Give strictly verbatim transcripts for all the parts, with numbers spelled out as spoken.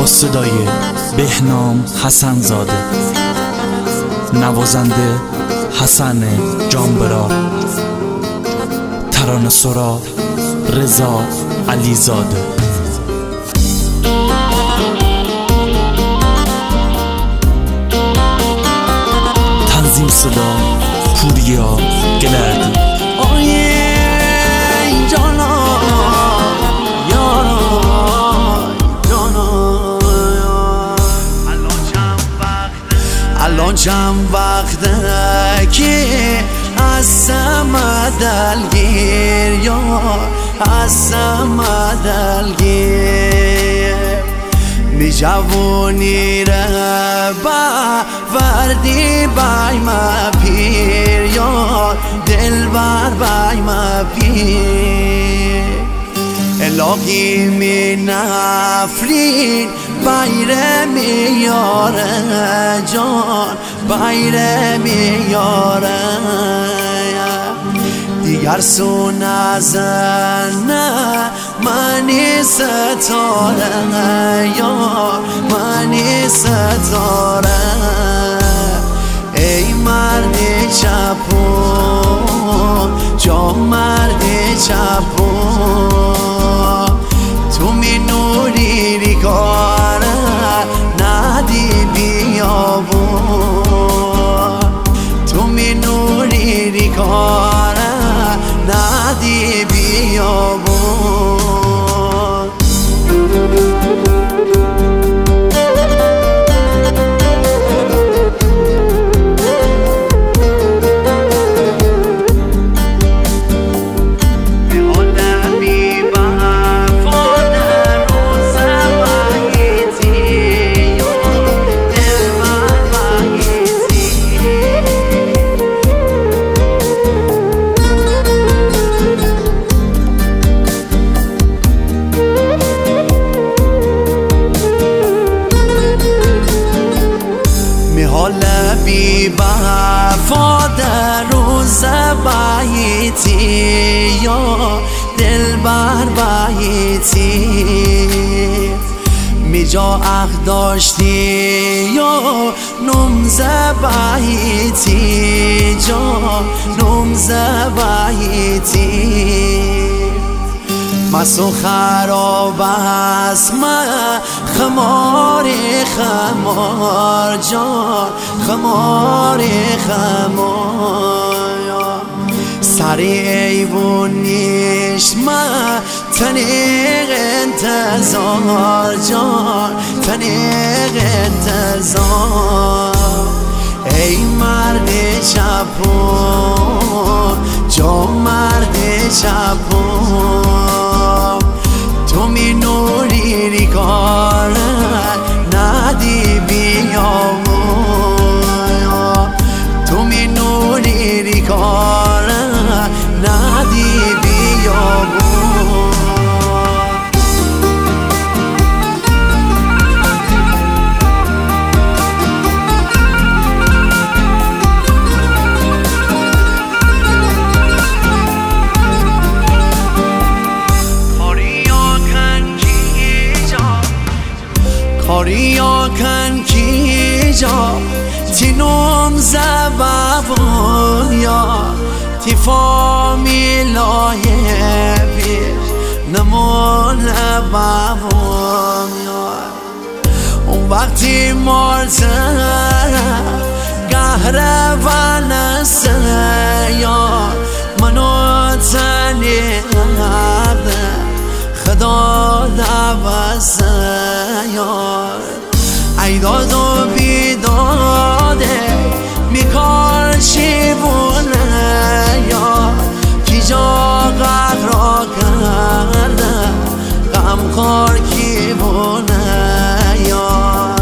با صدای بهنام حسن زاده، نوازنده حسن جانبرا، ترانه سرا رضا علیزاده. تنظیم صدا پوریا گلردی. الان چند وقته که هستم دلگیر، یا هستم دلگیر. می جوونی ره با وردی بای ما پیر، یا دل بر بای ما پیر. الهی می نفرین بایر میاره جان، بایر میاره. دیگر سو نزنه منی ستاره، یا منی ستاره. ای مرد چپون جا مرد چپون، تو می نوری ریکاره ندی بیابون، تو می نوری ریکاره ندی بیابون. بی وفا در روز بایتی، یا دل بر بایتی. می جا اخ داشتی یا نمز بایتی، جا نمز بایتی. مسو خراب است من خمار خمار جان، خمار خمار. سری ایوون نیش من تنیق انتظار جان، تنیق انتظار. ای مرد چپون جا مرد چپون، تو می نوری ریکاره ندی بیامون، تو می نوری ریکاره ندی بیامون. کاریا کن کی جا تینوم زبابون، یا تی فامیلای پیش نمون بابون. اون وقتی مارتر گهره و نسه، یا منو تنی نبه خدا دوسته. یار ای داد و بیداده میکار شیبونه، یا کی جا قرار کرده غم خور کی بونه. یار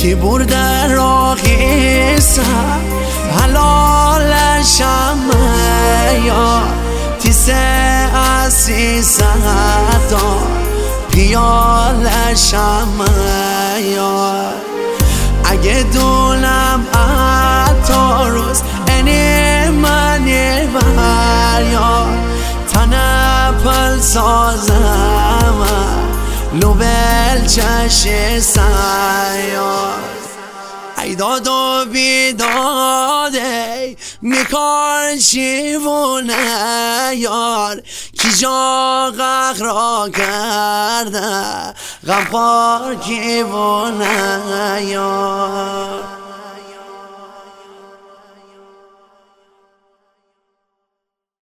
کی برده راقی سر حلالشم یار تیسه اسی ستا پیالشم یار اگه دونم حتی روز اینی منی بر یار تنپل سازم لوبل چش سیار ای داد و بیداده میکار شیوونه یار کی جا غق را کرده غمخوار کی بونه یار